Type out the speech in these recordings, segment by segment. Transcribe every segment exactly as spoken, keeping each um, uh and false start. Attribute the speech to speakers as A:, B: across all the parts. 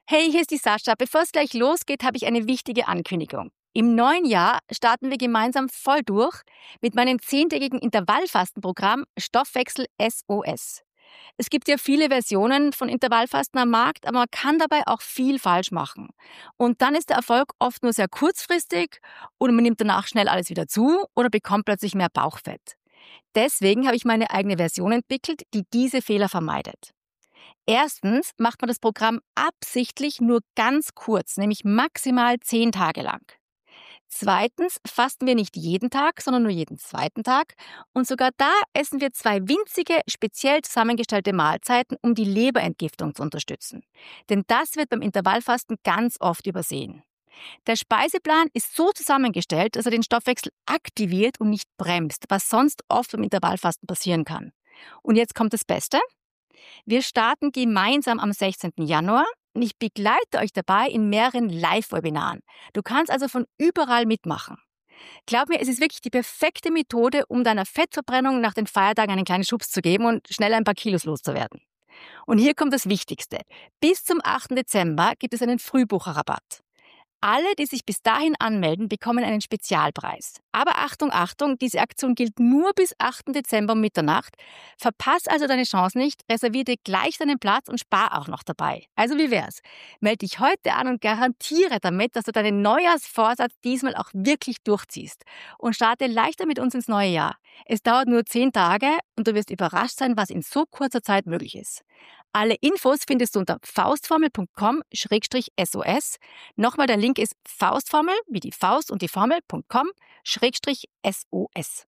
A: Hey, hier ist die Sascha. Bevor es gleich losgeht, habe ich eine wichtige Ankündigung. Im neuen Jahr starten wir gemeinsam voll durch mit meinem zehntägigen Intervallfastenprogramm Stoffwechsel S O S. Es gibt ja viele Versionen von Intervallfasten am Markt, aber man kann dabei auch viel falsch machen. Und dann ist der Erfolg oft nur sehr kurzfristig oder man nimmt danach schnell alles wieder zu oder bekommt plötzlich mehr Bauchfett. Deswegen habe ich meine eigene Version entwickelt, die diese Fehler vermeidet. Erstens macht man das Programm absichtlich nur ganz kurz, nämlich maximal zehn Tage lang. Zweitens fasten wir nicht jeden Tag, sondern nur jeden zweiten Tag. Und sogar da essen wir zwei winzige, speziell zusammengestellte Mahlzeiten, um die Leberentgiftung zu unterstützen. Denn das wird beim Intervallfasten ganz oft übersehen. Der Speiseplan ist so zusammengestellt, dass er den Stoffwechsel aktiviert und nicht bremst, was sonst oft beim Intervallfasten passieren kann. Und jetzt kommt das Beste. Wir starten gemeinsam am sechzehnten Januar und ich begleite euch dabei in mehreren Live-Webinaren. Du kannst also von überall mitmachen. Glaub mir, es ist wirklich die perfekte Methode, um deiner Fettverbrennung nach den Feiertagen einen kleinen Schubs zu geben und schnell ein paar Kilos loszuwerden. Und hier kommt das Wichtigste. Bis zum achten Dezember gibt es einen Frühbucherrabatt. Alle, die sich bis dahin anmelden, bekommen einen Spezialpreis. Aber Achtung, Achtung, diese Aktion gilt nur bis achten Dezember um Mitternacht. Verpass also deine Chance nicht, reservier dir gleich deinen Platz und spar auch noch dabei. Also wie wär's? Meld dich heute an und garantiere damit, dass du deinen Neujahrsvorsatz diesmal auch wirklich durchziehst. Und starte leichter mit uns ins neue Jahr. Es dauert nur zehn Tage und du wirst überrascht sein, was in so kurzer Zeit möglich ist. Alle Infos findest du unter faustformel punkt com schrägstrich S O S. Nochmal, der Link ist faustformel, wie die Faust und die Formel, .com schrägstrich S O S.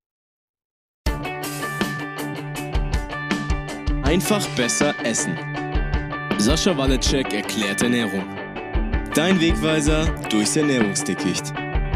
B: Einfach besser essen. Sascha Waleczek erklärt Ernährung. Dein Wegweiser durchs Ernährungsdickicht.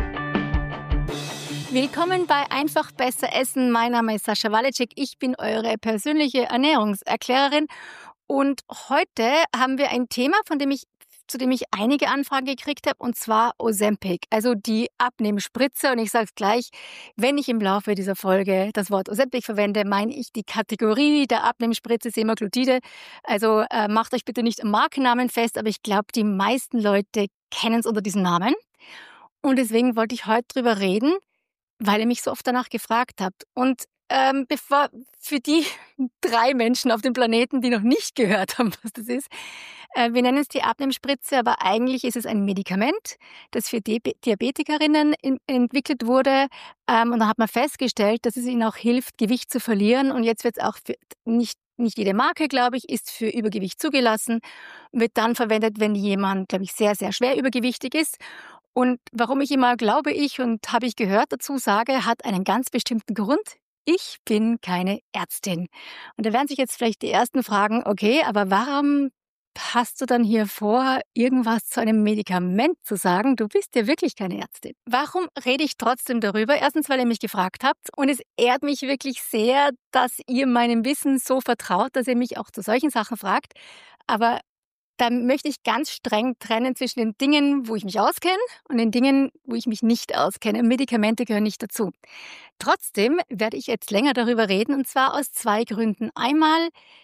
A: Willkommen bei Einfach besser essen. Mein Name ist Sascha Waleczek. Ich bin eure persönliche Ernährungserklärerin. Und heute haben wir ein Thema, von dem ich, zu dem ich einige Anfragen gekriegt habe, und zwar Ozempic, also die Abnehmspritze. Und ich sage es gleich, wenn ich im Laufe dieser Folge das Wort Ozempic verwende, meine ich die Kategorie der Abnehmspritze Semaglutide. Also äh, macht euch bitte nicht am Markennamen fest, aber ich glaube, die meisten Leute kennen es unter diesem Namen. Und deswegen wollte ich heute drüber reden, weil ihr mich so oft danach gefragt habt. Und ähm, bevor für die drei Menschen auf dem Planeten, die noch nicht gehört haben, was das ist, äh, wir nennen es die Abnehmspritze, aber eigentlich ist es ein Medikament, das für Di- Diabetikerinnen in, entwickelt wurde. Ähm, und da hat man festgestellt, dass es ihnen auch hilft, Gewicht zu verlieren. Und jetzt wird es auch für nicht nicht jede Marke, glaube ich, ist für Übergewicht zugelassen, wird dann verwendet, wenn jemand, glaube ich, sehr, sehr schwer übergewichtig ist. Und warum ich immer glaube ich und habe ich gehört dazu sage, hat einen ganz bestimmten Grund. Ich bin keine Ärztin. Und da werden sich jetzt vielleicht die ersten fragen, okay, aber warum hast du dann hier vor, irgendwas zu einem Medikament zu sagen? Du bist ja wirklich keine Ärztin. Warum rede ich trotzdem darüber? Erstens, weil ihr mich gefragt habt. Und es ehrt mich wirklich sehr, dass ihr meinem Wissen so vertraut, dass ihr mich auch zu solchen Sachen fragt. Aber da möchte ich ganz streng trennen zwischen den Dingen, wo ich mich auskenne und den Dingen, wo ich mich nicht auskenne. Medikamente gehören nicht dazu. Trotzdem werde ich jetzt länger darüber reden, und zwar aus zwei Gründen. Einmal,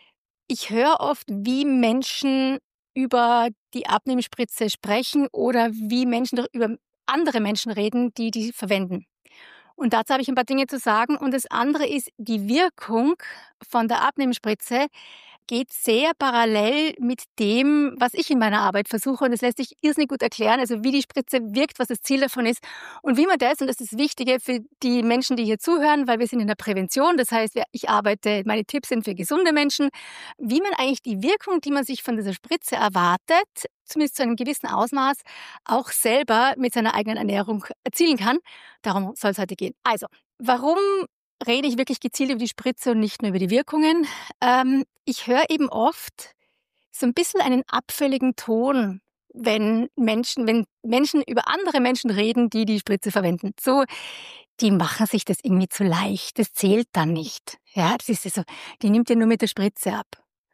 A: ich höre oft, wie Menschen über die Abnehmspritze sprechen oder wie Menschen über andere Menschen reden, die die verwenden. Und dazu habe ich ein paar Dinge zu sagen. Und das andere ist, die Wirkung von der Abnehmspritze geht sehr parallel mit dem, was ich in meiner Arbeit versuche. Und es lässt sich irrsinnig gut erklären, also wie die Spritze wirkt, was das Ziel davon ist und wie man das, und das ist das Wichtige für die Menschen, die hier zuhören, weil wir sind in der Prävention, das heißt, ich arbeite, meine Tipps sind für gesunde Menschen, wie man eigentlich die Wirkung, die man sich von dieser Spritze erwartet, zumindest zu einem gewissen Ausmaß, auch selber mit seiner eigenen Ernährung erzielen kann. Darum soll es heute gehen. Also, warum rede ich wirklich gezielt über die Spritze und nicht nur über die Wirkungen? Ähm, ich höre eben oft so ein bisschen einen abfälligen Ton, wenn Menschen, wenn Menschen über andere Menschen reden, die die Spritze verwenden. So, die machen sich das irgendwie zu leicht. Das zählt dann nicht. Ja, das ist so, die nimmt ja nur mit der Spritze ab.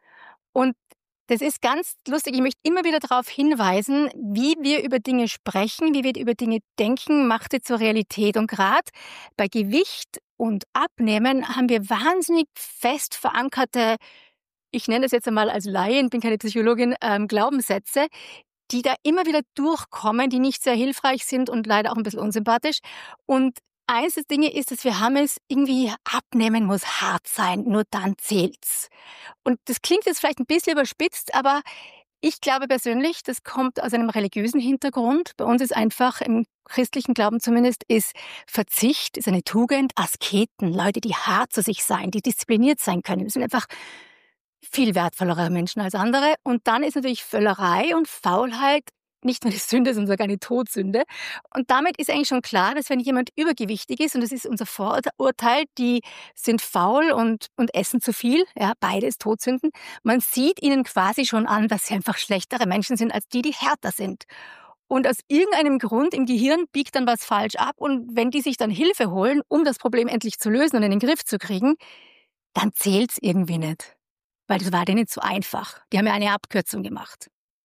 A: Und das ist ganz lustig. Ich möchte immer wieder darauf hinweisen, wie wir über Dinge sprechen, wie wir über Dinge denken, macht sie zur Realität. Und gerade bei Gewicht und Abnehmen haben wir wahnsinnig fest verankerte, ich nenne das jetzt einmal als Laien, bin keine Psychologin, ähm, Glaubenssätze, die da immer wieder durchkommen, die nicht sehr hilfreich sind und leider auch ein bisschen unsympathisch. Und eines der Dinge ist, dass wir haben es irgendwie, abnehmen muss hart sein, nur dann zählt's. Und das klingt jetzt vielleicht ein bisschen überspitzt, aber ich glaube persönlich, das kommt aus einem religiösen Hintergrund. Bei uns ist einfach, im christlichen Glauben zumindest, ist Verzicht, ist eine Tugend. Asketen, Leute, die hart zu sich sein, die diszipliniert sein können, das sind einfach viel wertvollere Menschen als andere. Und dann ist natürlich Völlerei und Faulheit nicht nur die Sünde, sondern sogar eine Todsünde. Und damit ist eigentlich schon klar, dass wenn jemand übergewichtig ist, und das ist unser Vorurteil, die sind faul und, und essen zu viel, ja, beides Todsünden, man sieht ihnen quasi schon an, dass sie einfach schlechtere Menschen sind als die, die härter sind. Und aus irgendeinem Grund im Gehirn biegt dann was falsch ab, und wenn die sich dann Hilfe holen, um das Problem endlich zu lösen und in den Griff zu kriegen, dann zählt's irgendwie nicht. Weil das war denen zu einfach. Die haben ja eine Abkürzung gemacht.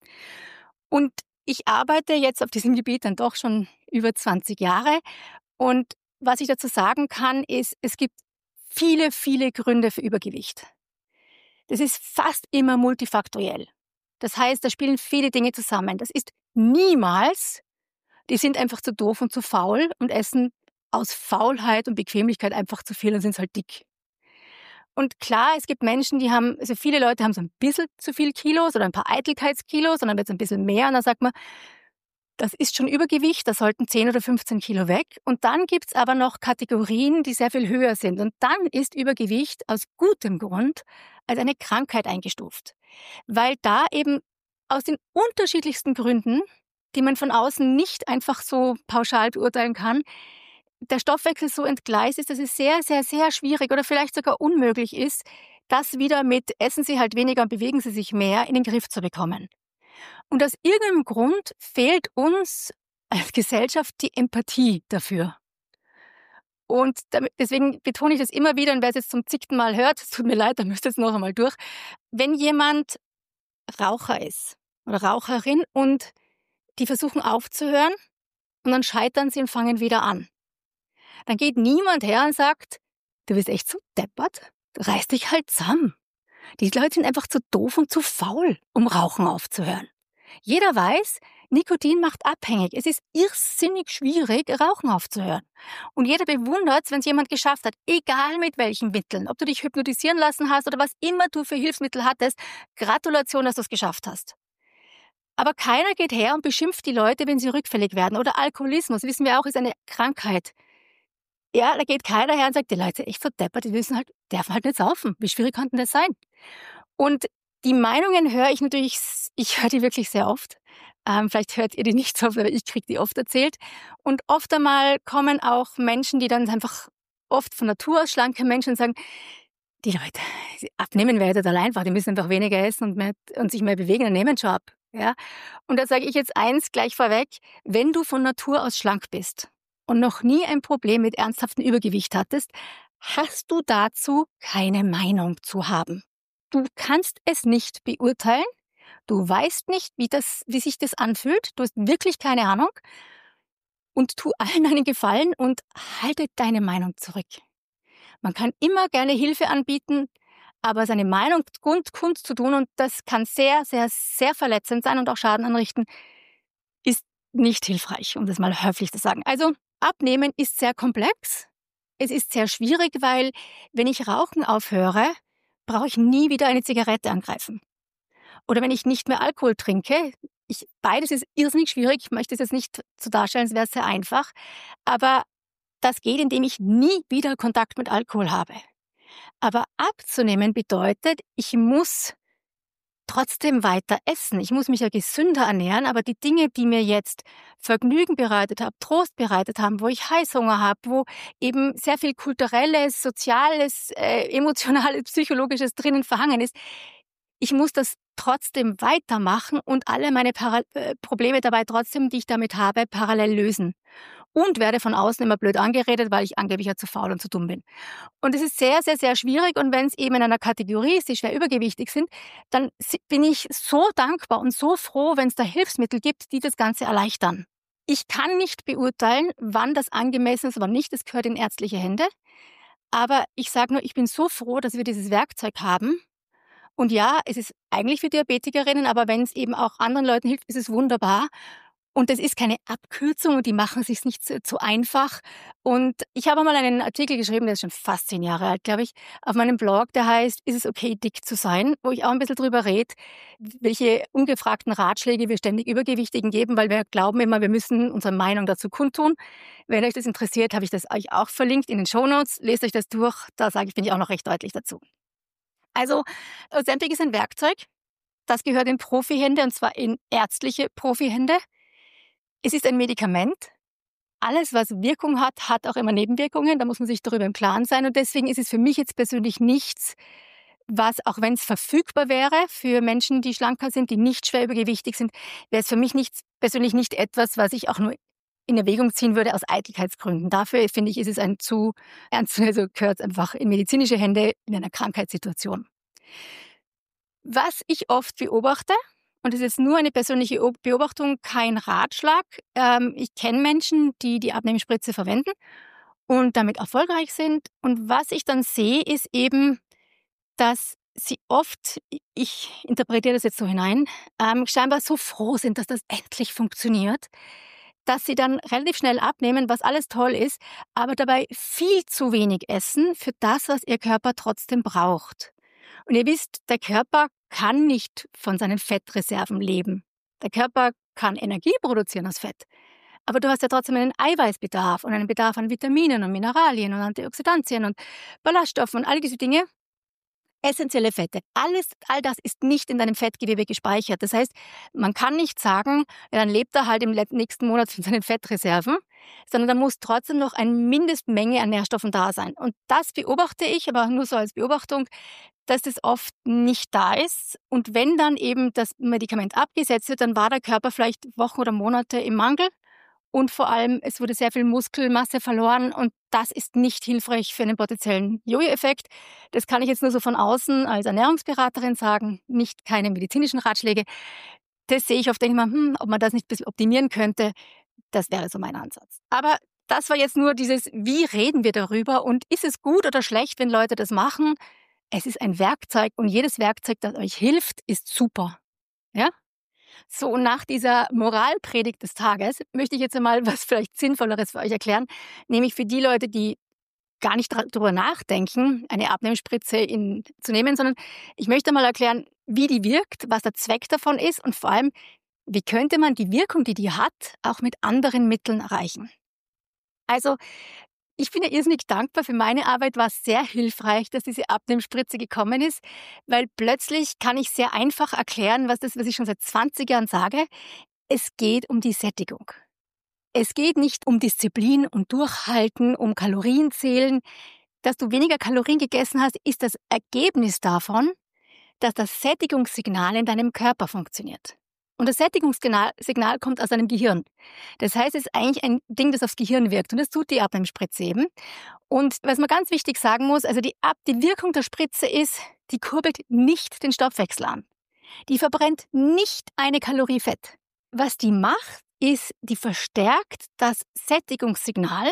A: Und ich arbeite jetzt auf diesem Gebiet dann doch schon über zwanzig Jahre. Und was ich dazu sagen kann, ist, es gibt viele, viele Gründe für Übergewicht. Das ist fast immer multifaktoriell. Das heißt, da spielen viele Dinge zusammen. Das ist niemals, die sind einfach zu doof und zu faul und essen aus Faulheit und Bequemlichkeit einfach zu viel und sind halt dick. Und klar, es gibt Menschen, die haben, also viele Leute haben so ein bisschen zu viel Kilos oder ein paar Eitelkeitskilos und dann wird es ein bisschen mehr und dann sagt man, das ist schon Übergewicht, da sollten zehn oder fünfzehn Kilo weg. Und dann gibt's aber noch Kategorien, die sehr viel höher sind. Und dann ist Übergewicht aus gutem Grund als eine Krankheit eingestuft. Weil da eben aus den unterschiedlichsten Gründen, die man von außen nicht einfach so pauschal beurteilen kann, der Stoffwechsel so entgleist ist, dass es sehr, sehr, sehr schwierig oder vielleicht sogar unmöglich ist, das wieder mit essen Sie halt weniger und bewegen Sie sich mehr in den Griff zu bekommen. Und aus irgendeinem Grund fehlt uns als Gesellschaft die Empathie dafür. Und damit, deswegen betone ich das immer wieder, und wer es jetzt zum zigten Mal hört, es tut mir leid, dann müsst ihr es noch einmal durch. Wenn jemand Raucher ist oder Raucherin und die versuchen aufzuhören und dann scheitern sie und fangen wieder an, dann geht niemand her und sagt, du bist echt so deppert, reiß dich halt zusammen. Die Leute sind einfach zu doof und zu faul, um Rauchen aufzuhören. Jeder weiß, Nikotin macht abhängig. Es ist irrsinnig schwierig, Rauchen aufzuhören. Und jeder bewundert es, wenn es jemand geschafft hat, egal mit welchen Mitteln, ob du dich hypnotisieren lassen hast oder was immer du für Hilfsmittel hattest, Gratulation, dass du es geschafft hast. Aber keiner geht her und beschimpft die Leute, wenn sie rückfällig werden. Oder Alkoholismus, wissen wir auch, ist eine Krankheit. Ja, da geht keiner her und sagt, die Leute sind echt so deppert, die wissen halt, dürfen halt nicht saufen. Wie schwierig kann denn das sein? Und die Meinungen höre ich natürlich, ich höre die wirklich sehr oft. Ähm, vielleicht hört ihr die nicht so oft, aber ich kriege die oft erzählt. Und oft einmal kommen auch Menschen, die dann einfach oft von Natur aus schlanke Menschen sagen, die Leute, abnehmen wäre total einfach, die müssen einfach weniger essen und, mehr, und sich mehr bewegen, dann nehmen schon ab. Ja? Und da sage ich jetzt eins gleich vorweg, wenn du von Natur aus schlank bist und noch nie ein Problem mit ernsthaftem Übergewicht hattest, hast du dazu keine Meinung zu haben. Du kannst es nicht beurteilen, du weißt nicht, wie, das, wie sich das anfühlt, du hast wirklich keine Ahnung und tu allen einen Gefallen und halte deine Meinung zurück. Man kann immer gerne Hilfe anbieten, aber seine Meinung kund zu tun, und das kann sehr, sehr, sehr verletzend sein und auch Schaden anrichten, ist nicht hilfreich, um das mal höflich zu sagen. Also Abnehmen ist sehr komplex, es ist sehr schwierig, weil wenn ich Rauchen aufhöre, brauche ich nie wieder eine Zigarette angreifen. Oder wenn ich nicht mehr Alkohol trinke, ich, beides ist irrsinnig schwierig, ich möchte es jetzt nicht so darstellen, es wäre sehr einfach, aber das geht, indem ich nie wieder Kontakt mit Alkohol habe. Aber abzunehmen bedeutet, ich muss trotzdem weiter essen. Ich muss mich ja gesünder ernähren, aber die Dinge, die mir jetzt Vergnügen bereitet haben, Trost bereitet haben, wo ich Heißhunger habe, wo eben sehr viel kulturelles, soziales, äh, emotionales, psychologisches drinnen verhangen ist, ich muss das trotzdem weitermachen und alle meine Para- äh, Probleme dabei trotzdem, die ich damit habe, parallel lösen. Und werde von außen immer blöd angeredet, weil ich angeblich ja zu faul und zu dumm bin. Und es ist sehr, sehr, sehr schwierig. Und wenn es eben in einer Kategorie ist, die schwer übergewichtig sind, dann bin ich so dankbar und so froh, wenn es da Hilfsmittel gibt, die das Ganze erleichtern. Ich kann nicht beurteilen, wann das angemessen ist, wann nicht. Das gehört in ärztliche Hände. Aber ich sage nur, ich bin so froh, dass wir dieses Werkzeug haben. Und ja, es ist eigentlich für Diabetikerinnen, aber wenn es eben auch anderen Leuten hilft, ist es wunderbar. Und das ist keine Abkürzung und die machen es sich nicht zu, zu einfach. Und ich habe mal einen Artikel geschrieben, der ist schon fast zehn Jahre alt, glaube ich, auf meinem Blog, der heißt, ist es okay, dick zu sein? Wo ich auch ein bisschen drüber rede, welche ungefragten Ratschläge wir ständig Übergewichtigen geben, weil wir glauben immer, wir müssen unsere Meinung dazu kundtun. Wenn euch das interessiert, habe ich das euch auch verlinkt in den Shownotes. Lest euch das durch, da sage ich, bin ich auch noch recht deutlich dazu. Also, Ozempic ist ein Werkzeug, das gehört in Profihände und zwar in ärztliche Profihände. Es ist ein Medikament. Alles, was Wirkung hat, hat auch immer Nebenwirkungen. Da muss man sich darüber im Klaren sein. Und deswegen ist es für mich jetzt persönlich nichts, was, auch wenn es verfügbar wäre für Menschen, die schlanker sind, die nicht schwer übergewichtig sind, wäre es für mich nicht, persönlich nicht etwas, was ich auch nur in Erwägung ziehen würde aus Eitelkeitsgründen. Dafür, finde ich, ist es ein zu ernst, also gehört es einfach in medizinische Hände in einer Krankheitssituation. Was ich oft beobachte, und das ist nur eine persönliche Beobachtung, kein Ratschlag. Ähm, ich kenne Menschen, die die Abnehmspritze verwenden und damit erfolgreich sind. Und was ich dann sehe, ist eben, dass sie oft, ich interpretiere das jetzt so hinein, ähm, scheinbar so froh sind, dass das endlich funktioniert, dass sie dann relativ schnell abnehmen, was alles toll ist, aber dabei viel zu wenig essen für das, was ihr Körper trotzdem braucht. Und ihr wisst, der Körper kann nicht von seinen Fettreserven leben. Der Körper kann Energie produzieren aus Fett. Aber du hast ja trotzdem einen Eiweißbedarf und einen Bedarf an Vitaminen und Mineralien und Antioxidantien und Ballaststoffen und all diese Dinge. Essentielle Fette. Alles, all das ist nicht in deinem Fettgewebe gespeichert. Das heißt, man kann nicht sagen, ja, dann lebt er halt im nächsten Monat von seinen Fettreserven, sondern da muss trotzdem noch eine Mindestmenge an Nährstoffen da sein. Und das beobachte ich, aber nur so als Beobachtung, dass das oft nicht da ist. Und wenn dann eben das Medikament abgesetzt wird, dann war der Körper vielleicht Wochen oder Monate im Mangel. Und vor allem, es wurde sehr viel Muskelmasse verloren und das ist nicht hilfreich für einen potenziellen Jojo-Effekt. Das kann ich jetzt nur so von außen als Ernährungsberaterin sagen, nicht keine medizinischen Ratschläge. Das sehe ich oft, denke ich mal, hm, ob man das nicht ein bisschen optimieren könnte. Das wäre so mein Ansatz. Aber das war jetzt nur dieses, wie reden wir darüber und ist es gut oder schlecht, wenn Leute das machen? Es ist ein Werkzeug und jedes Werkzeug, das euch hilft, ist super. Ja? So, und nach dieser Moralpredigt des Tages möchte ich jetzt einmal was vielleicht Sinnvolleres für euch erklären, nämlich für die Leute, die gar nicht darüber nachdenken, eine Abnehmspritze in, zu nehmen, sondern ich möchte mal erklären, wie die wirkt, was der Zweck davon ist und vor allem, wie könnte man die Wirkung, die die hat, auch mit anderen Mitteln erreichen. Also, ich bin ja irrsinnig dankbar für meine Arbeit, war es sehr hilfreich, dass diese Abnehmspritze gekommen ist, weil plötzlich kann ich sehr einfach erklären, was das, was ich schon seit zwanzig Jahren sage. Es geht um die Sättigung. Es geht nicht um Disziplin und Durchhalten, um Kalorienzählen. Dass du weniger Kalorien gegessen hast, ist das Ergebnis davon, dass das Sättigungssignal in deinem Körper funktioniert. Und das Sättigungssignal Signal kommt aus deinem Gehirn. Das heißt, es ist eigentlich ein Ding, das aufs Gehirn wirkt. Und das tut die Abnehmspritze eben. Und was man ganz wichtig sagen muss, also die, Ab die Wirkung der Spritze ist, die kurbelt nicht den Stoffwechsel an. Die verbrennt nicht eine Kalorie Fett. Was die macht, ist, die verstärkt das Sättigungssignal,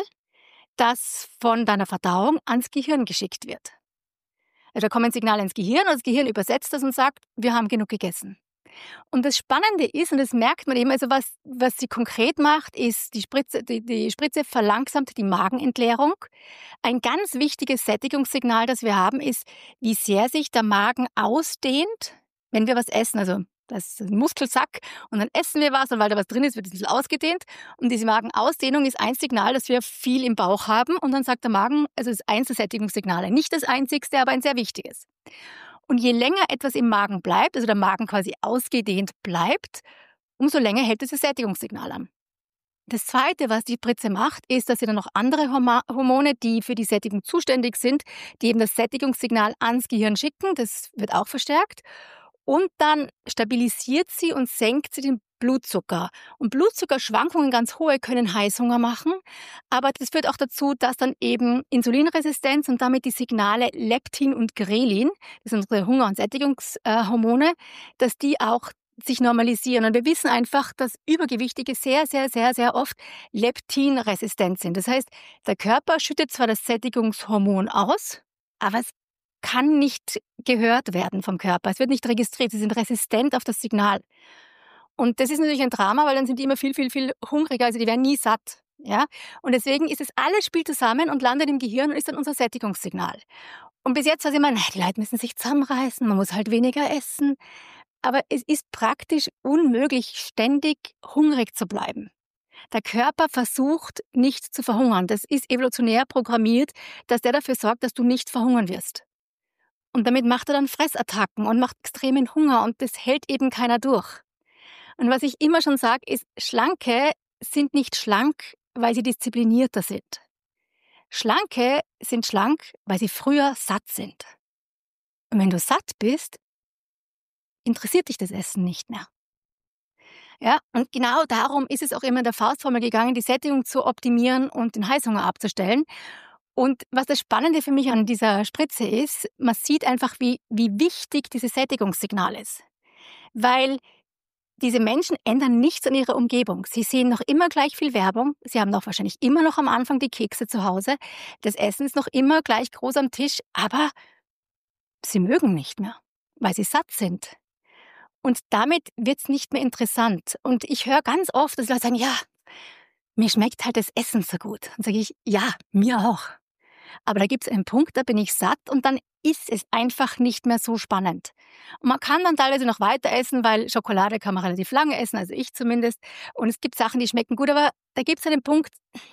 A: das von deiner Verdauung ans Gehirn geschickt wird. Also da kommen Signale ins Gehirn und das Gehirn übersetzt das und sagt, wir haben genug gegessen. Und das Spannende ist, und das merkt man eben, also was, was sie konkret macht, ist, die Spritze, die, die Spritze verlangsamt die Magenentleerung. Ein ganz wichtiges Sättigungssignal, das wir haben, ist, wie sehr sich der Magen ausdehnt, wenn wir was essen. Also das ist ein Muskelsack und dann essen wir was und weil da was drin ist, wird es ein bisschen ausgedehnt. Und diese Magenausdehnung ist ein Signal, dass wir viel im Bauch haben. Und dann sagt der Magen, also es ist eins der Sättigungssignale. Nicht das einzigste, aber ein sehr wichtiges. Und je länger etwas im Magen bleibt, also der Magen quasi ausgedehnt bleibt, umso länger hält dieses Sättigungssignal an. Das Zweite, was die Spritze macht, ist, dass sie dann noch andere Hormone, die für die Sättigung zuständig sind, die eben das Sättigungssignal ans Gehirn schicken, das wird auch verstärkt. Und dann stabilisiert sie und senkt sie den Blutzucker. Und Blutzuckerschwankungen ganz hohe können Heißhunger machen, aber das führt auch dazu, dass dann eben Insulinresistenz und damit die Signale Leptin und Grelin, das sind unsere Hunger- und Sättigungshormone, dass die auch sich normalisieren. Und wir wissen einfach, dass Übergewichtige sehr, sehr, sehr, sehr oft leptinresistent sind. Das heißt, der Körper schüttet zwar das Sättigungshormon aus, aber es kann nicht gehört werden vom Körper. Es wird nicht registriert. Sie sind resistent auf das Signal. Und das ist natürlich ein Drama, weil dann sind die immer viel, viel, viel hungriger. Also die werden nie satt. Ja? Und deswegen ist es alles spielt zusammen und landet im Gehirn und ist dann unser Sättigungssignal. Und bis jetzt war es immer, na, die Leute müssen sich zusammenreißen, man muss halt weniger essen. Aber es ist praktisch unmöglich, ständig hungrig zu bleiben. Der Körper versucht, nicht zu verhungern. Das ist evolutionär programmiert, dass der dafür sorgt, dass du nicht verhungern wirst. Und damit macht er dann Fressattacken und macht extremen Hunger und das hält eben keiner durch. Und was ich immer schon sage, ist, Schlanke sind nicht schlank, weil sie disziplinierter sind. Schlanke sind schlank, weil sie früher satt sind. Und wenn du satt bist, interessiert dich das Essen nicht mehr. Ja, und genau darum ist es auch immer in der Faustformel gegangen, die Sättigung zu optimieren und den Heißhunger abzustellen. Und was das Spannende für mich an dieser Spritze ist, man sieht einfach, wie, wie wichtig dieses Sättigungssignal ist. Weil diese Menschen ändern nichts an ihrer Umgebung. Sie sehen noch immer gleich viel Werbung. Sie haben noch wahrscheinlich immer noch am Anfang die Kekse zu Hause. Das Essen ist noch immer gleich groß am Tisch, aber sie mögen nicht mehr, weil sie satt sind. Und damit wird es nicht mehr interessant. Und ich höre ganz oft, dass Leute sagen, ja, mir schmeckt halt das Essen so gut. Und sage ich, ja, mir auch. Aber da gibt es einen Punkt, da bin ich satt und dann ist es einfach nicht mehr so spannend. Und man kann dann teilweise noch weiter essen, weil Schokolade kann man relativ lange essen, also ich zumindest. Und es gibt Sachen, die schmecken gut, aber da gibt es einen Punkt,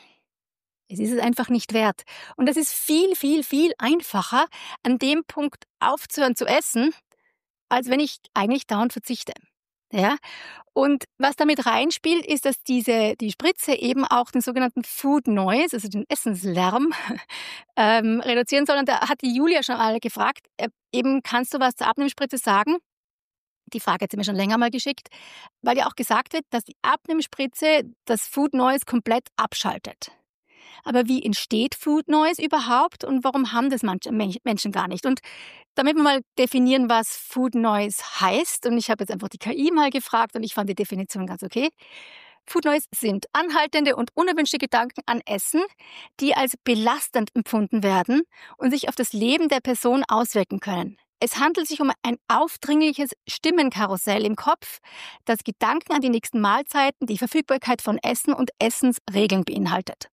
A: es ist es einfach nicht wert. Und das ist viel, viel, viel einfacher, an dem Punkt aufzuhören zu essen, als wenn ich eigentlich dauernd verzichte. Ja? Und was damit reinspielt, ist, dass diese, die Spritze eben auch den sogenannten Food Noise, also den Essenslärm, ähm, reduzieren soll. Und da hat die Julia schon alle gefragt, äh, eben kannst du was zur Abnehmspritze sagen? Die Frage hat sie mir schon länger mal geschickt, weil ja auch gesagt wird, dass die Abnehmspritze das Food Noise komplett abschaltet. Aber wie entsteht Food Noise überhaupt und warum haben das manche Menschen gar nicht? Und damit wir mal definieren, was Food Noise heißt, und ich habe jetzt einfach die K I mal gefragt und ich fand die Definition ganz okay. Food Noise sind anhaltende und unerwünschte Gedanken an Essen, die als belastend empfunden werden und sich auf das Leben der Person auswirken können. Es handelt sich um ein aufdringliches Stimmenkarussell im Kopf, das Gedanken an die nächsten Mahlzeiten, die Verfügbarkeit von Essen und Essensregeln beinhaltet.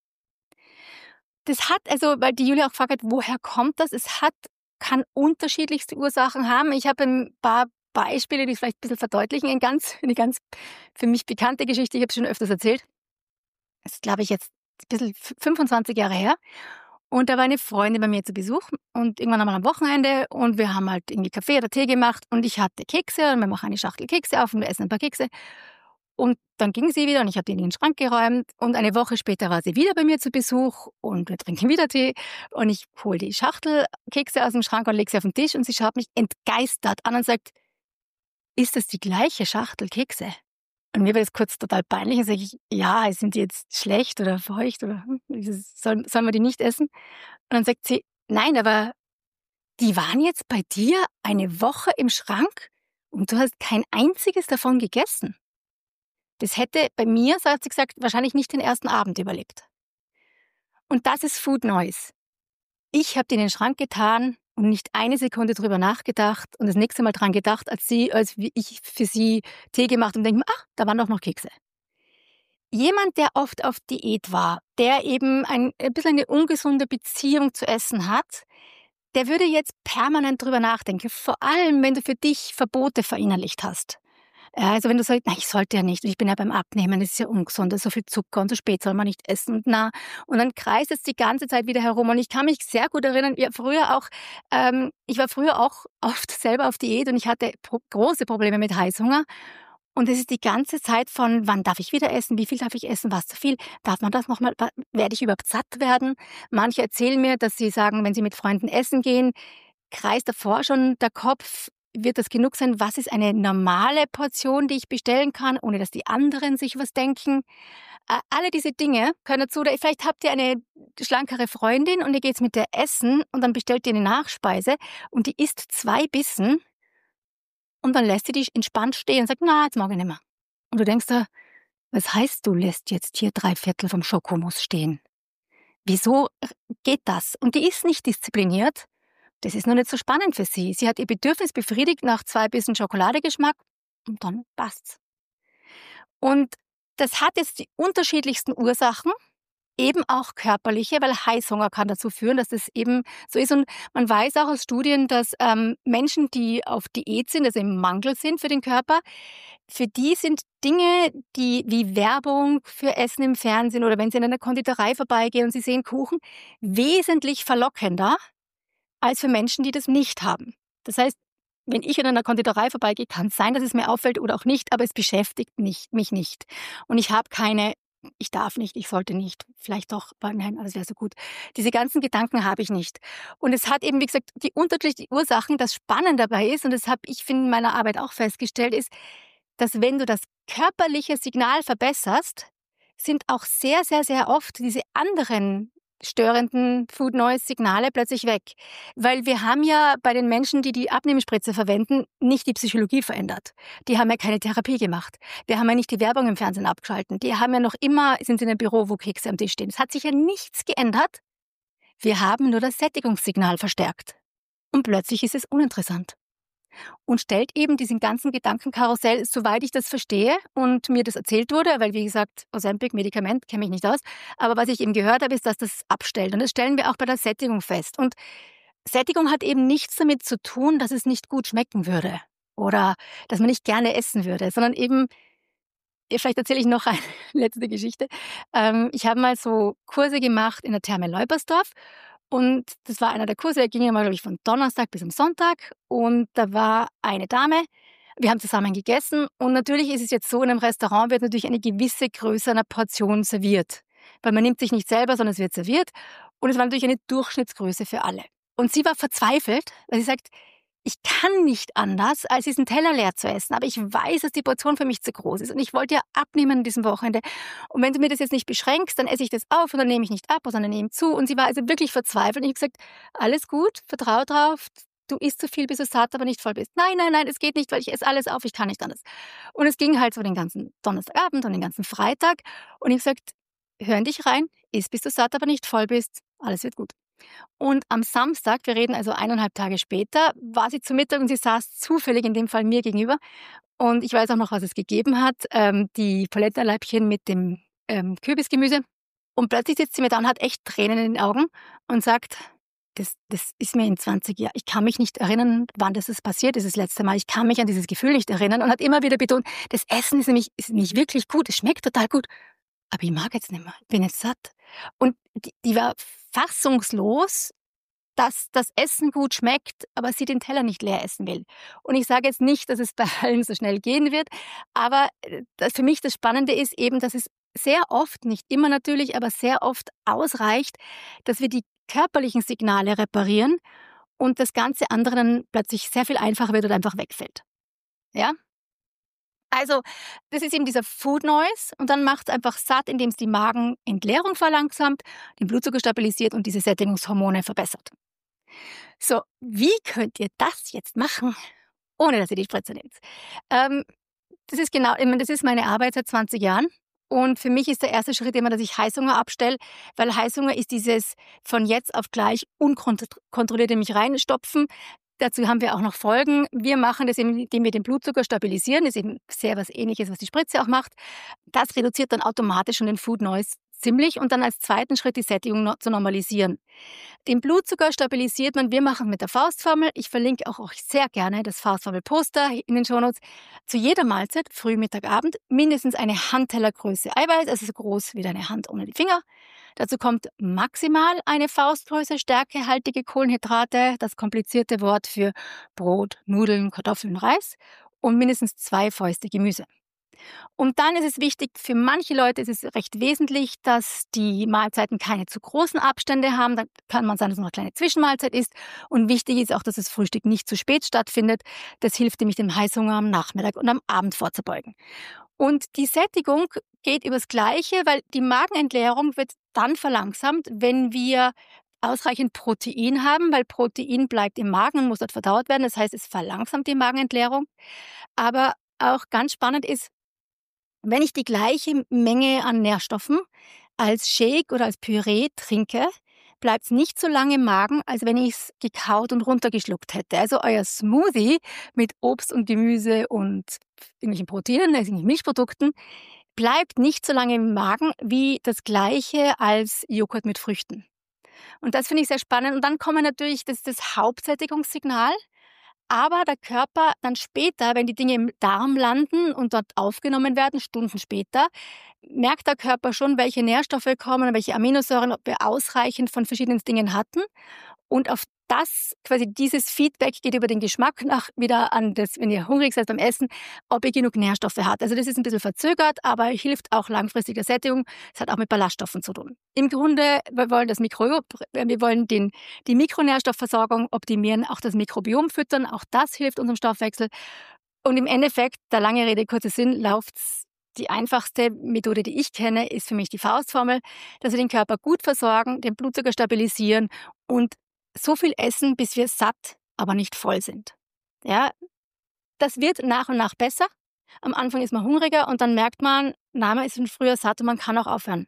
A: Das hat also, weil die Julia auch gefragt hat, woher kommt das? Es hat, kann unterschiedlichste Ursachen haben. Ich habe ein paar Beispiele, die es vielleicht ein bisschen verdeutlichen. Eine ganz, eine ganz für mich bekannte Geschichte, ich habe es schon öfters erzählt. Das ist, glaube ich, jetzt ein bisschen fünfundzwanzig Jahre her. Und da war eine Freundin bei mir zu Besuch und irgendwann einmal am Wochenende und wir haben halt irgendwie Kaffee oder Tee gemacht und ich hatte Kekse und wir machen eine Schachtel Kekse auf und wir essen ein paar Kekse. Und dann ging sie wieder und ich habe die in den Schrank geräumt und eine Woche später war sie wieder bei mir zu Besuch und wir trinken wieder Tee und ich hole die Schachtel Kekse aus dem Schrank und lege sie auf den Tisch und sie schaut mich entgeistert an und sagt, ist das die gleiche Schachtel Kekse? Und mir war das kurz total peinlich und sage ich, ja, sind die jetzt schlecht oder feucht oder hm, sollen, sollen wir die nicht essen? Und dann sagt sie, nein, aber die waren jetzt bei dir eine Woche im Schrank und du hast kein einziges davon gegessen. Das hätte bei mir, so hat sie gesagt, wahrscheinlich nicht den ersten Abend überlebt. Und das ist Food Noise. Ich habe die in den Schrank getan und nicht eine Sekunde drüber nachgedacht und das nächste Mal dran gedacht, als sie, als ich für sie Tee gemacht und denke mir, ach, da waren doch noch Kekse. Jemand, der oft auf Diät war, der eben ein, ein bisschen eine ungesunde Beziehung zu Essen hat, der würde jetzt permanent drüber nachdenken. Vor allem, wenn du für dich Verbote verinnerlicht hast. Also wenn du sagst, na, ich sollte ja nicht, und ich bin ja beim Abnehmen, das ist ja ungesund, das ist so viel Zucker und so spät soll man nicht essen und na. Und dann kreist es die ganze Zeit wieder herum. Und ich kann mich sehr gut erinnern, ja, früher auch, ähm, ich war früher auch oft selber auf Diät und ich hatte pro- große Probleme mit Heißhunger. Und es ist die ganze Zeit von, wann darf ich wieder essen, wie viel darf ich essen, was zu viel, darf man das nochmal, werde ich überhaupt satt werden? Manche erzählen mir, dass sie sagen, wenn sie mit Freunden essen gehen, kreist davor schon der Kopf, wird das genug sein? Was ist eine normale Portion, die ich bestellen kann, ohne dass die anderen sich was denken? Äh, alle diese Dinge können dazu, oder vielleicht habt ihr eine schlankere Freundin und ihr geht's mit der essen und dann bestellt ihr eine Nachspeise und die isst zwei Bissen und dann lässt sie die entspannt stehen und sagt, na, jetzt mag ich nicht mehr. Und du denkst da, was heißt, du lässt jetzt hier drei Viertel vom Schokomus stehen? Wieso geht das? Und die ist nicht diszipliniert, Das ist noch nicht so spannend für sie. Sie hat ihr Bedürfnis befriedigt nach zwei Bissen Schokoladegeschmack und dann passt's. Und das hat jetzt die unterschiedlichsten Ursachen, eben auch körperliche, weil Heißhunger kann dazu führen, dass das eben so ist. Und man weiß auch aus Studien, dass ähm, Menschen, die auf Diät sind, also im Mangel sind für den Körper, für die sind Dinge, die wie Werbung für Essen im Fernsehen oder wenn sie in einer Konditorei vorbeigehen und sie sehen Kuchen, wesentlich verlockender als für Menschen, die das nicht haben. Das heißt, wenn ich in einer Konditorei vorbeigehe, kann es sein, dass es mir auffällt oder auch nicht, aber es beschäftigt nicht, mich nicht. Und ich habe keine, ich darf nicht, ich sollte nicht, vielleicht doch, aber nein, alles wäre so gut. Diese ganzen Gedanken habe ich nicht. Und es hat eben, wie gesagt, die unterschiedlichen Ursachen. Das Spannende dabei ist, und das habe ich in meiner Arbeit auch festgestellt, ist, dass wenn du das körperliche Signal verbesserst, sind auch sehr, sehr, sehr oft diese anderen störenden Food Noise Signale plötzlich weg. Weil wir haben ja bei den Menschen, die die Abnehmspritze verwenden, nicht die Psychologie verändert. Die haben ja keine Therapie gemacht. Wir haben ja nicht die Werbung im Fernsehen abgeschalten. Die haben ja noch immer, sind in einem Büro, wo Kekse am Tisch stehen. Es hat sich ja nichts geändert. Wir haben nur das Sättigungssignal verstärkt. Und plötzlich ist es uninteressant. Und stellt eben diesen ganzen Gedankenkarussell, soweit ich das verstehe und mir das erzählt wurde, weil wie gesagt, Ozempic, Medikament, kenne mich nicht aus, aber was ich eben gehört habe, ist, dass das abstellt. Und das stellen wir auch bei der Sättigung fest. Und Sättigung hat eben nichts damit zu tun, dass es nicht gut schmecken würde oder dass man nicht gerne essen würde, sondern eben, vielleicht erzähle ich noch eine letzte Geschichte. Ähm, ich habe mal so Kurse gemacht in der Therme Leupersdorf. Und das war einer der Kurse, der ging ja mal, glaube ich, von Donnerstag bis am Sonntag. Und da war eine Dame, wir haben zusammen gegessen. Und natürlich ist es jetzt so, in einem Restaurant wird natürlich eine gewisse Größe einer Portion serviert. Weil man nimmt sich nicht selber, sondern es wird serviert. Und es war natürlich eine Durchschnittsgröße für alle. Und sie war verzweifelt, weil sie sagt, ich kann nicht anders, als diesen Teller leer zu essen. Aber ich weiß, dass die Portion für mich zu groß ist. Und ich wollte ja abnehmen an diesem Wochenende. Und wenn du mir das jetzt nicht beschränkst, dann esse ich das auf und dann nehme ich nicht ab, sondern nehme zu. Und sie war also wirklich verzweifelt. Und ich habe gesagt, alles gut, vertrau drauf. Du isst zu viel, bis du satt, aber nicht voll bist. Nein, nein, nein, es geht nicht, weil ich esse alles auf, ich kann nicht anders. Und es ging halt so den ganzen Donnerstagabend und den ganzen Freitag. Und ich habe gesagt, hör in dich rein, iss, bis du satt, aber nicht voll bist. Alles wird gut. Und am Samstag, wir reden also eineinhalb Tage später, war sie zu Mittag und sie saß zufällig in dem Fall mir gegenüber. Und ich weiß auch noch, was es gegeben hat. Ähm, die Palettenleibchen mit dem ähm, Kürbisgemüse. Und plötzlich sitzt sie mir da und hat echt Tränen in den Augen und sagt, das, das ist mir in zwanzig Jahren, ich kann mich nicht erinnern, wann das ist passiert ist das letzte Mal. Ich kann mich an dieses Gefühl nicht erinnern und hat immer wieder betont, das Essen ist nämlich, ist nämlich wirklich gut, es schmeckt total gut. Aber ich mag jetzt nicht mehr, ich bin jetzt satt. Und die, die war fassungslos, dass das Essen gut schmeckt, aber sie den Teller nicht leer essen will. Und ich sage jetzt nicht, dass es bei allen so schnell gehen wird, aber das für mich das Spannende ist eben, dass es sehr oft, nicht immer natürlich, aber sehr oft ausreicht, dass wir die körperlichen Signale reparieren und das ganze andere dann plötzlich sehr viel einfacher wird oder einfach wegfällt. Ja? Also, das ist eben dieser Food Noise und dann macht es einfach satt, indem es die Magenentleerung verlangsamt, den Blutzucker stabilisiert und diese Sättigungshormone verbessert. So, wie könnt ihr das jetzt machen, ohne dass ihr die Spritze nehmt? Ähm, das ist genau, ich meine, das ist meine Arbeit seit zwanzig Jahren. Und für mich ist der erste Schritt immer, dass ich Heißhunger abstelle, weil Heißhunger ist dieses von jetzt auf gleich unkontrolliert in mich reinstopfen. Dazu haben wir auch noch Folgen. Wir machen das, indem wir den Blutzucker stabilisieren. Das ist eben sehr was Ähnliches, was die Spritze auch macht. Das reduziert dann automatisch schon den Food Noise ziemlich und dann als zweiten Schritt die Sättigung noch zu normalisieren. Den Blutzucker stabilisiert man, wir machen mit der Faustformel. Ich verlinke auch euch sehr gerne das Faustformel-Poster in den Shownotes. Zu jeder Mahlzeit, Früh, Mittag, Abend, mindestens eine Handtellergröße Eiweiß, also so groß wie deine Hand ohne die Finger. Dazu kommt maximal eine Faustgröße stärkehaltige Kohlenhydrate, das komplizierte Wort für Brot, Nudeln, Kartoffeln, Reis und mindestens zwei Fäuste Gemüse. Und dann ist es wichtig, für manche Leute ist es recht wesentlich, dass die Mahlzeiten keine zu großen Abstände haben. Da kann man sagen, dass es noch eine kleine Zwischenmahlzeit ist. Und wichtig ist auch, dass das Frühstück nicht zu spät stattfindet. Das hilft nämlich dem Heißhunger am Nachmittag und am Abend vorzubeugen. Und die Sättigung geht übers Gleiche, weil die Magenentleerung wird dann verlangsamt, wenn wir ausreichend Protein haben, weil Protein bleibt im Magen und muss dort verdaut werden. Das heißt, es verlangsamt die Magenentleerung. Aber auch ganz spannend ist, wenn ich die gleiche Menge an Nährstoffen als Shake oder als Püree trinke, bleibt es nicht so lange im Magen, als wenn ich es gekaut und runtergeschluckt hätte. Also euer Smoothie mit Obst und Gemüse und irgendwelchen Proteinen, also Milchprodukten, bleibt nicht so lange im Magen wie das Gleiche als Joghurt mit Früchten. Und das finde ich sehr spannend. Und dann kommen natürlich, das ist das Hauptsättigungssignal, aber der Körper dann später, wenn die Dinge im Darm landen und dort aufgenommen werden, Stunden später, merkt der Körper schon, welche Nährstoffe kommen, welche Aminosäuren, ob wir ausreichend von verschiedenen Dingen hatten. Und auf das, quasi dieses Feedback geht über den Geschmack nach wieder an das, wenn ihr hungrig seid beim Essen, ob ihr genug Nährstoffe habt. Also das ist ein bisschen verzögert, aber hilft auch langfristig der Sättigung. Es hat auch mit Ballaststoffen zu tun. Im Grunde, wir wollen das Mikrobiom, wir wollen den, die Mikronährstoffversorgung optimieren, auch das Mikrobiom füttern, auch das hilft unserem Stoffwechsel. Und im Endeffekt, der lange Rede, kurzer Sinn, läuft's. Die einfachste Methode, die ich kenne, ist für mich die Faustformel, dass wir den Körper gut versorgen, den Blutzucker stabilisieren und so viel essen, bis wir satt, aber nicht voll sind. Ja, das wird nach und nach besser. Am Anfang ist man hungriger und dann merkt man, na, man ist schon früher satt und man kann auch aufhören.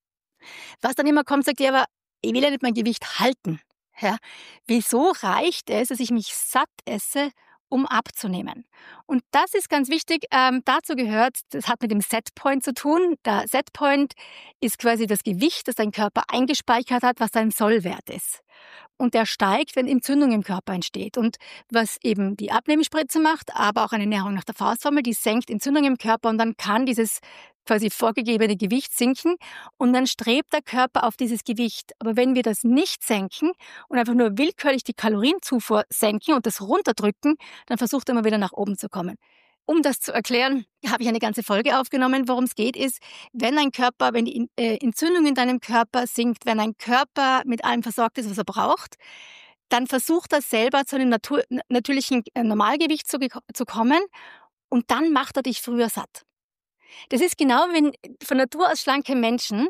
A: Was dann immer kommt, sagt ihr aber, ich will ja nicht mein Gewicht halten. Ja, wieso reicht es, dass ich mich satt esse, um abzunehmen? Und das ist ganz wichtig. Ähm, dazu gehört, das hat mit dem Setpoint zu tun. Der Setpoint ist quasi das Gewicht, das dein Körper eingespeichert hat, was dein Sollwert ist. Und der steigt, wenn Entzündung im Körper entsteht. Und was eben die Abnehmspritze macht, aber auch eine Ernährung nach der Faustformel, die senkt Entzündung im Körper und dann kann dieses quasi vorgegebene Gewicht sinken und dann strebt der Körper auf dieses Gewicht. Aber wenn wir das nicht senken und einfach nur willkürlich die Kalorienzufuhr senken und das runterdrücken, dann versucht er immer wieder nach oben zu kommen. Um das zu erklären, habe ich eine ganze Folge aufgenommen. Worum es geht, ist, wenn ein Körper, wenn die Entzündung in deinem Körper sinkt, wenn ein Körper mit allem versorgt ist, was er braucht, dann versucht er selber zu einem Natur, natürlichen Normalgewicht zu, zu kommen und dann macht er dich früher satt. Das ist genau, wenn von Natur aus schlanke Menschen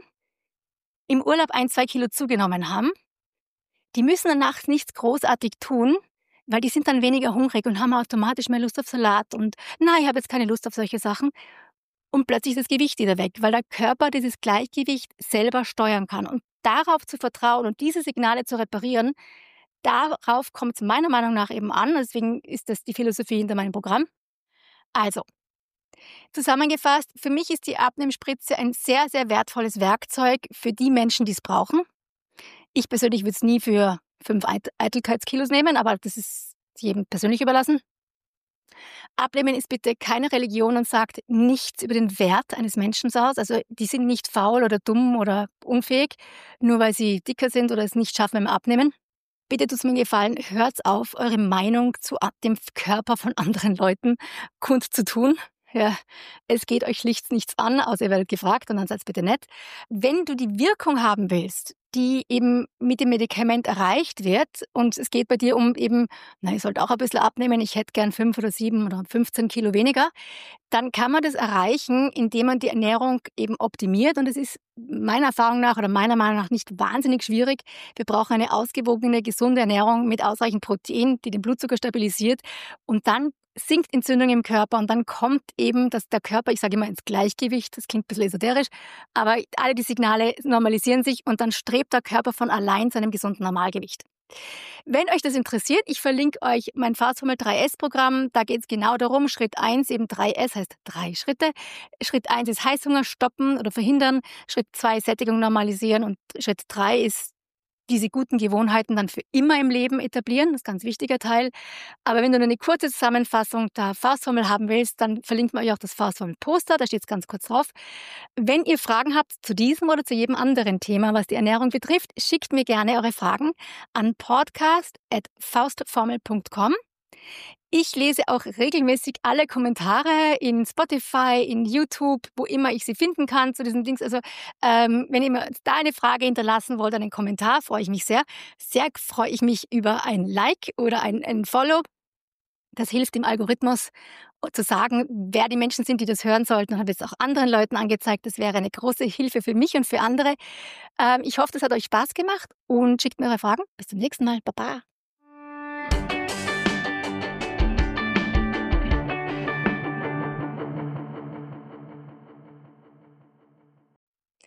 A: im Urlaub ein, zwei Kilo zugenommen haben. Die müssen danach nichts großartig tun, weil die sind dann weniger hungrig und haben automatisch mehr Lust auf Salat und na, ich habe jetzt keine Lust auf solche Sachen. Und plötzlich ist das Gewicht wieder weg, weil der Körper dieses Gleichgewicht selber steuern kann. Und darauf zu vertrauen und diese Signale zu reparieren, darauf kommt es meiner Meinung nach eben an. Deswegen ist das die Philosophie hinter meinem Programm. Also, zusammengefasst, für mich ist die Abnehmspritze ein sehr, sehr wertvolles Werkzeug für die Menschen, die es brauchen. Ich persönlich würde es nie für fünf Eitelkeitskilos nehmen, aber das ist jedem persönlich überlassen. Abnehmen ist bitte keine Religion und sagt nichts über den Wert eines Menschen aus. Also die sind nicht faul oder dumm oder unfähig, nur weil sie dicker sind oder es nicht schaffen beim Abnehmen. Bitte tut's mir einen Gefallen, hört auf, eure Meinung zu dem Körper von anderen Leuten kundzutun. Ja, es geht euch schlicht nichts an, außer ihr werdet gefragt und dann seid bitte nett. Wenn du die Wirkung haben willst, die eben mit dem Medikament erreicht wird und es geht bei dir um eben, na, ich sollte auch ein bisschen abnehmen, ich hätte gern fünf oder sieben oder fünfzehn Kilo weniger, dann kann man das erreichen, indem man die Ernährung eben optimiert und es ist meiner Erfahrung nach oder meiner Meinung nach nicht wahnsinnig schwierig. Wir brauchen eine ausgewogene, gesunde Ernährung mit ausreichend Protein, die den Blutzucker stabilisiert und dann sinkt Entzündung im Körper und dann kommt eben dass der Körper, ich sage immer ins Gleichgewicht, das klingt ein bisschen esoterisch, aber alle die Signale normalisieren sich und dann strebt der Körper von allein zu einem gesunden Normalgewicht. Wenn euch das interessiert, ich verlinke euch mein Faustformel drei S Programm, da geht es genau darum, Schritt eins, eben drei S heißt drei Schritte. Schritt eins ist Heißhunger stoppen oder verhindern, Schritt zwei Sättigung normalisieren und Schritt drei ist diese guten Gewohnheiten dann für immer im Leben etablieren. Das ist ein ganz wichtiger Teil. Aber wenn du nur eine kurze Zusammenfassung der Faustformel haben willst, dann verlinkt man euch auch das Faustformel-Poster, da steht es ganz kurz drauf. Wenn ihr Fragen habt zu diesem oder zu jedem anderen Thema, was die Ernährung betrifft, schickt mir gerne eure Fragen an podcast at faustformel punkt com. Ich lese auch regelmäßig alle Kommentare in Spotify, in YouTube, wo immer ich sie finden kann zu diesen Dings. Also ähm, wenn ihr mir da eine Frage hinterlassen wollt, einen Kommentar, freue ich mich sehr. Sehr freue ich mich über ein Like oder ein, ein Follow. Das hilft dem Algorithmus zu sagen, wer die Menschen sind, die das hören sollten. Und habe jetzt auch anderen Leuten angezeigt. Das wäre eine große Hilfe für mich und für andere. Ähm, ich hoffe, das hat euch Spaß gemacht und schickt mir eure Fragen. Bis zum nächsten Mal. Baba.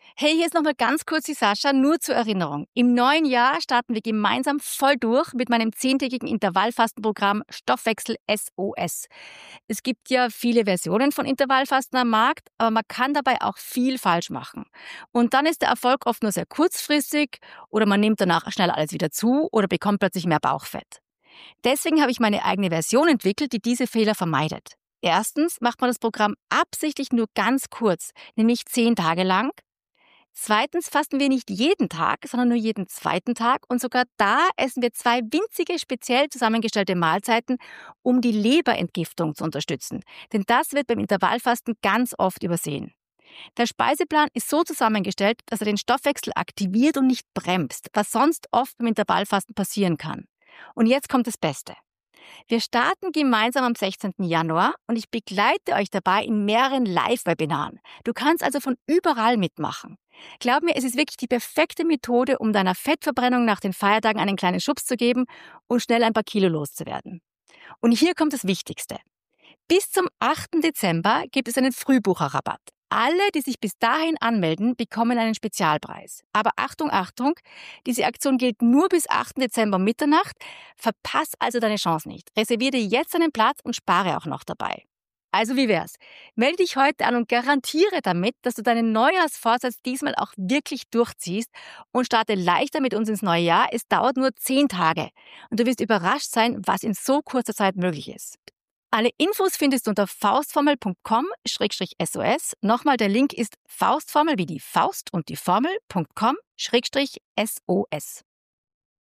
A: Hey, hier ist nochmal ganz kurz die Sascha, nur zur Erinnerung. Im neuen Jahr starten wir gemeinsam voll durch mit meinem zehntägigen Intervallfastenprogramm Stoffwechsel S O S. Es gibt ja viele Versionen von Intervallfasten am Markt, aber man kann dabei auch viel falsch machen. Und dann ist der Erfolg oft nur sehr kurzfristig oder man nimmt danach schnell alles wieder zu oder bekommt plötzlich mehr Bauchfett. Deswegen habe ich meine eigene Version entwickelt, die diese Fehler vermeidet. Erstens macht man das Programm absichtlich nur ganz kurz, nämlich zehn Tage lang. Zweitens fasten wir nicht jeden Tag, sondern nur jeden zweiten Tag und sogar da essen wir zwei winzige, speziell zusammengestellte Mahlzeiten, um die Leberentgiftung zu unterstützen. Denn das wird beim Intervallfasten ganz oft übersehen. Der Speiseplan ist so zusammengestellt, dass er den Stoffwechsel aktiviert und nicht bremst, was sonst oft beim Intervallfasten passieren kann. Und jetzt kommt das Beste. Wir starten gemeinsam am sechzehnten Januar und ich begleite euch dabei in mehreren Live-Webinaren. Du kannst also von überall mitmachen. Glaub mir, es ist wirklich die perfekte Methode, um deiner Fettverbrennung nach den Feiertagen einen kleinen Schubs zu geben und schnell ein paar Kilo loszuwerden. Und hier kommt das Wichtigste. Bis zum achten Dezember gibt es einen Frühbucherrabatt. Alle, die sich bis dahin anmelden, bekommen einen Spezialpreis. Aber Achtung, Achtung, diese Aktion gilt nur bis achten Dezember Mitternacht. Verpass also deine Chance nicht. Reserviere dir jetzt einen Platz und spare auch noch dabei. Also wie wär's? Melde dich heute an und garantiere damit, dass du deinen Neujahrsvorsatz diesmal auch wirklich durchziehst und starte leichter mit uns ins neue Jahr. Es dauert nur zehn Tage und du wirst überrascht sein, was in so kurzer Zeit möglich ist. Alle Infos findest du unter faustformel punkt com schrägstrich S O S. Nochmal, der Link ist faustformel wie die Faust und die Formel.com schrägstrich S O S.